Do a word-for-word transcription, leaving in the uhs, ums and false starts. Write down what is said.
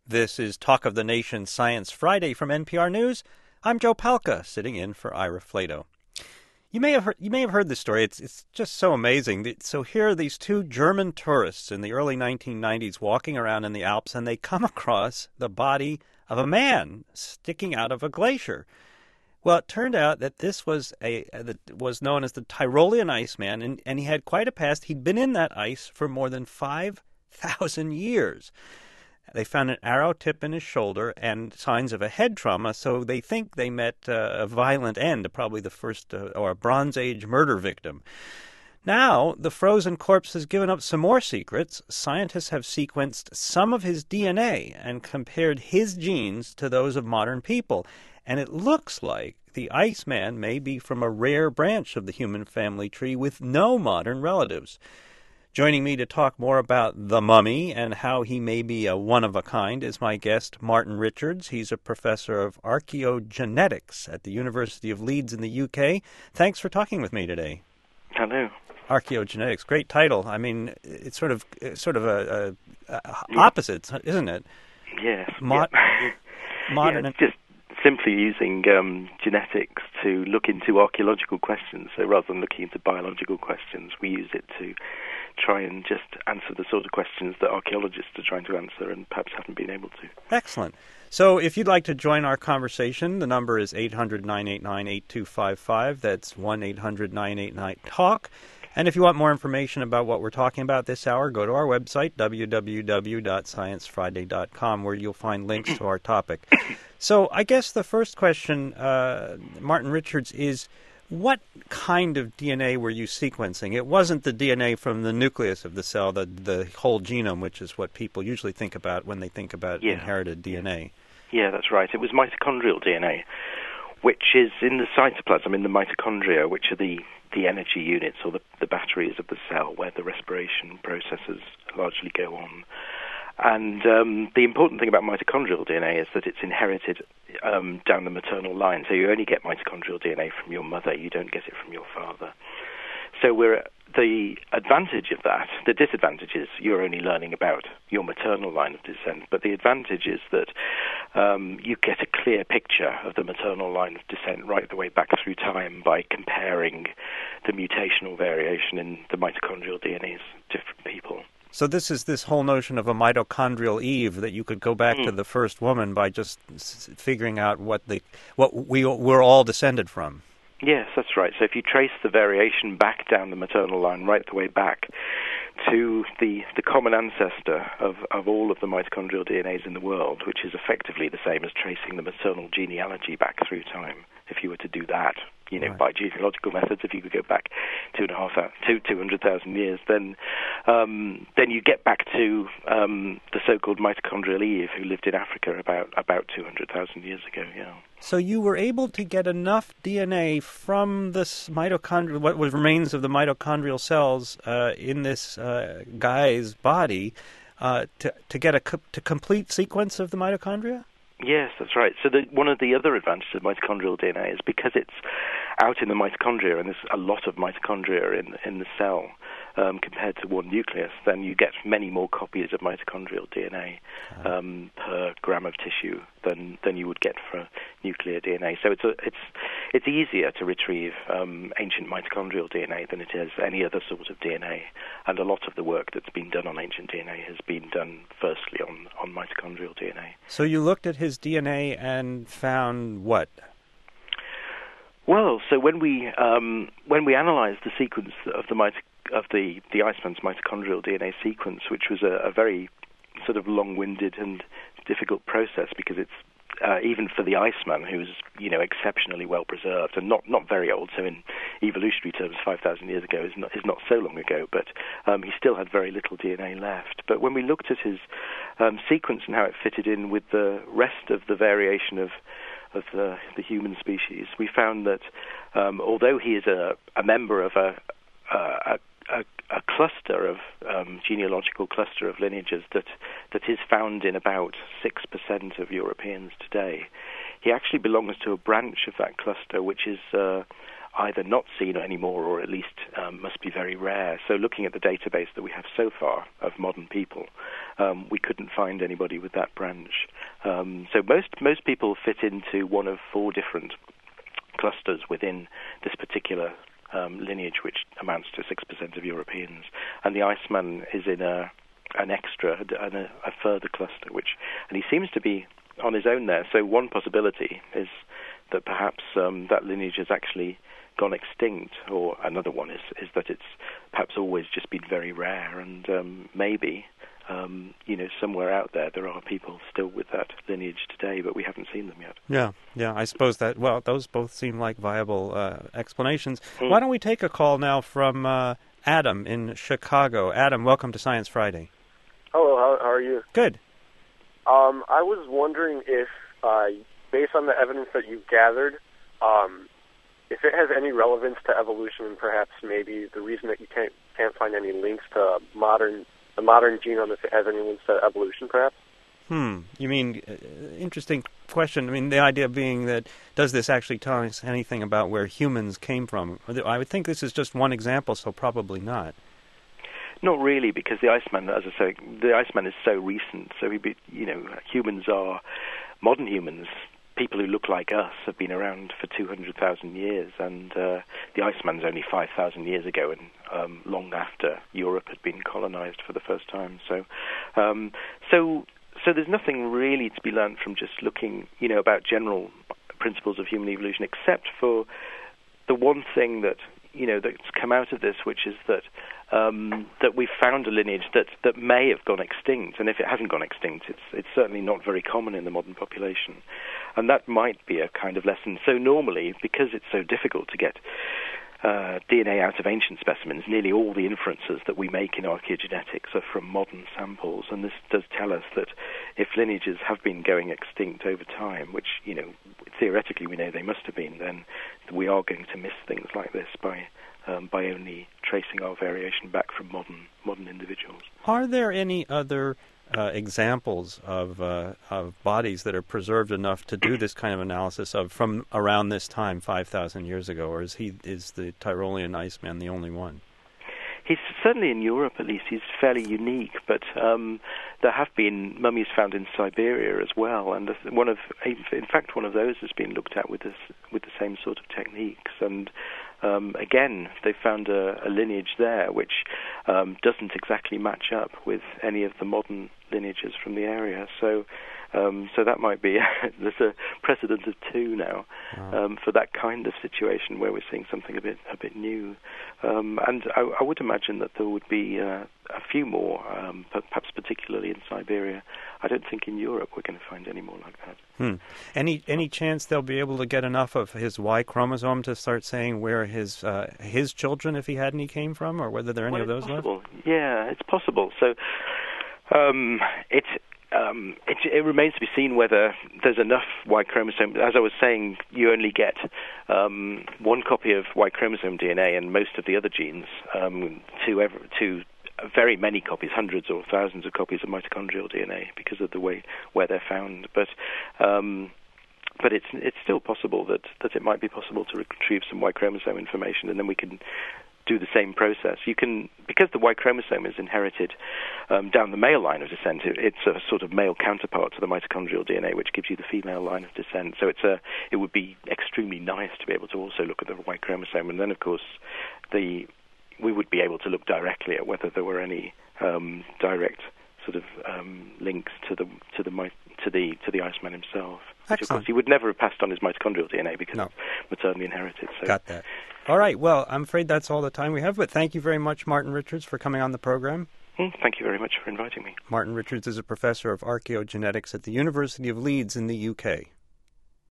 This is Talk of the Nation Science Friday from N P R News. I'm Joe Palca, sitting in for Ira Flato. You may have heard, you may have heard this story. It's it's just so amazing. So here are these two German tourists in the early nineteen nineties walking around in the Alps, and they come across the body of a man sticking out of a glacier. Well, it turned out that this was a that was known as the Tyrolean Iceman, and, and he had quite a past. He'd been in that ice for more than five thousand years. They found an arrow tip in his shoulder and signs of a head trauma, so they think they met uh, a violent end, probably the first uh, or a Bronze Age murder victim. Now, the frozen corpse has given up some more secrets. Scientists have sequenced some of his D N A and compared his genes to those of modern people, and it looks like the Iceman may be from a rare branch of the human family tree with no modern relatives. Joining me to talk more about the mummy and how he may be a one-of-a-kind is my guest, Martin Richards. He's a professor of archaeogenetics at the University of Leeds in the U K. Thanks for talking with me today. Hello. Archaeogenetics, great title. I mean, it's sort of it's sort of a, a, a opposite, isn't it? Yes. Mod- yeah. modern. Yeah, it's just simply using um, genetics to look into archaeological questions. So rather than looking into biological questions, we use it to try and just answer the sort of questions that archaeologists are trying to answer and perhaps haven't been able to. Excellent. So if you'd like to join our conversation, the number is eight hundred, nine eight nine, eight two five five. That's one eight hundred, nine eight nine, talk. And if you want more information about what we're talking about this hour, go to our website, w w w dot science friday dot com, where you'll find links to our topic. So I guess the first question, uh, Martin Richards, is what kind of D N A were you sequencing? It wasn't the D N A from the nucleus of the cell, the, the whole genome, which is what people usually think about when they think about yeah. inherited D N A. Yeah, that's right. It was mitochondrial D N A, which is in the cytoplasm, in the mitochondria, which are the, the energy units or the, the batteries of the cell where the respiration processes largely go on. And um, the important thing about mitochondrial D N A is that it's inherited um, down the maternal line. So you only get mitochondrial D N A from your mother. You don't get it from your father. So we're the advantage of that, the disadvantage is you're only learning about your maternal line of descent, but the advantage is that um, you get a clear picture of the maternal line of descent right the way back through time by comparing the mutational variation in the mitochondrial D N As of different people. So this is this whole notion of a mitochondrial Eve, that you could go back mm. to the first woman by just figuring out what the what we we're all descended from. Yes, that's right. So if you trace the variation back down the maternal line, right the way back to the the common ancestor of, of all of the mitochondrial D N As in the world, which is effectively the same as tracing the maternal genealogy back through time, if you were to do that, you know, right. by genealogical methods, if you could go back two and a half, two two hundred thousand years, then um, then you get back to um, the so-called mitochondrial Eve, who lived in Africa about about two hundred thousand years ago. Yeah. So you were able to get enough D N A from this mitochondrial, what remains of the mitochondrial cells uh, in this uh, guy's body, uh, to to get a co- to complete sequence of the mitochondria? Yes, that's right. So the, one of the other advantages of mitochondrial D N A is because it's out in the mitochondria, and there's a lot of mitochondria in in the cell um, compared to one nucleus, then you get many more copies of mitochondrial D N A um, per gram of tissue than than you would get for nuclear D N A. So it's a, it's it's easier to retrieve um, ancient mitochondrial D N A than it is any other sort of D N A, and a lot of the work that's been done on ancient D N A has been done firstly on on mitochondrial D N A. So you looked at his D N A and found what? Well, so when we um, when we analysed the sequence of the mito- of the the Iceman's mitochondrial D N A sequence, which was a, a very sort of long-winded and difficult process, because it's uh, even for the Iceman, who's you know exceptionally well preserved and not, not very old, so in evolutionary terms, five thousand years ago is not is not so long ago, but um, he still had very little D N A left. But when we looked at his um, sequence and how it fitted in with the rest of the variation of of the, the human species, we found that um, although he is a, a member of a, a, a, a cluster of um, genealogical cluster of lineages that, that is found in about six percent of Europeans today, he actually belongs to a branch of that cluster which is uh, either not seen anymore or at least um, must be very rare. So looking at the database that we have so far of modern people, um, we couldn't find anybody with that branch. Um, so most most people fit into one of four different clusters within this particular um, lineage, which amounts to six percent of Europeans. And the Iceman is in a an extra, and a, a further cluster, which, and he seems to be on his own there. So one possibility is that perhaps um, that lineage has actually gone extinct, or another one is, is that it's perhaps always just been very rare, and um, maybe, um, you know, somewhere out there there are people still with that lineage today, but we haven't seen them yet. Yeah, yeah, I suppose that, well, those both seem like viable uh, explanations. Mm. Mm. Why don't we take a call now from uh, Adam in Chicago. Adam, welcome to Science Friday. Hello, how, how are you? Good. Um, I was wondering if, uh, based on the evidence that you've gathered, um, if it has any relevance to evolution, and perhaps maybe the reason that you can't can't find any links to modern the modern genome, if it has any links to evolution, perhaps. Hmm. You mean, uh, interesting question. I mean, the idea being that, does this actually tell us anything about where humans came from? I would think this is just one example, so probably not. Not really, because the Iceman, as I say, the Iceman is so recent. So, we, be, you know, humans are, modern humans, people who look like us, have been around for two hundred thousand years, and uh, the Iceman's only five thousand years ago, and um, long after Europe had been colonized for the first time. So, um, so, so there's nothing really to be learned from just looking, you know, about general principles of human evolution, except for the one thing that, you know, that's come out of this, which is that um, that we've found a lineage that, that may have gone extinct, and if it hasn't gone extinct, it's it's certainly not very common in the modern population, and that might be a kind of lesson. So normally, because it's so difficult to get uh, D N A out of ancient specimens, nearly all the inferences that we make in archaeogenetics are from modern samples, and this does tell us that if lineages have been going extinct over time, which, you know, theoretically we know they must have been, then we are going to miss things like this by um, by only tracing our variation back from modern modern individuals. Are there any other uh, examples of uh, of bodies that are preserved enough to do this kind of analysis of from around this time, five thousand years ago, or is he is the Tyrolean Iceman the only one? He's certainly in Europe, at least. He's fairly unique, but um, there have been mummies found in Siberia as well, and one of, in fact, one of those has been looked at with this, with the same sort of techniques. And um, again, they found a, a lineage there which um, doesn't exactly match up with any of the modern lineages from the area. So, um, so that might be there's a precedent of two now wow. um, for that kind of situation where we're seeing something a bit a bit new. Um, and I, I would imagine that there would be uh, a few more, um, perhaps particularly in Siberia. I don't think in Europe we're going to find any more like that. Hmm. Any any chance they'll be able to get enough of his Y chromosome to start saying where his uh, his children, if he had any, came from, or whether there are any well, of those possible. left? Yeah, it's possible. So um, it, um, it it remains to be seen whether there's enough Y chromosome. As I was saying, you only get um, one copy of Y chromosome D N A and most of the other genes um, to ever to very many copies, hundreds or thousands of copies of mitochondrial D N A because of the way where they're found. But um, but it's it's still possible that, that it might be possible to retrieve some Y chromosome information, and then we can do the same process. You can, because the Y chromosome is inherited um, down the male line of descent, it, it's a sort of male counterpart to the mitochondrial D N A, which gives you the female line of descent. So it's a, it would be extremely nice to be able to also look at the Y chromosome, and then of course the we would be able to look directly at whether there were any um, direct sort of um, links to the to the to the to the Iceman himself. Which of course he would never have passed on his mitochondrial D N A because no. it's maternally inherited. So. Got that. All right. Well, I'm afraid that's all the time we have, but thank you very much, Martin Richards, for coming on the program. Mm, thank you very much for inviting me. Martin Richards is a professor of archaeogenetics at the University of Leeds in the U K.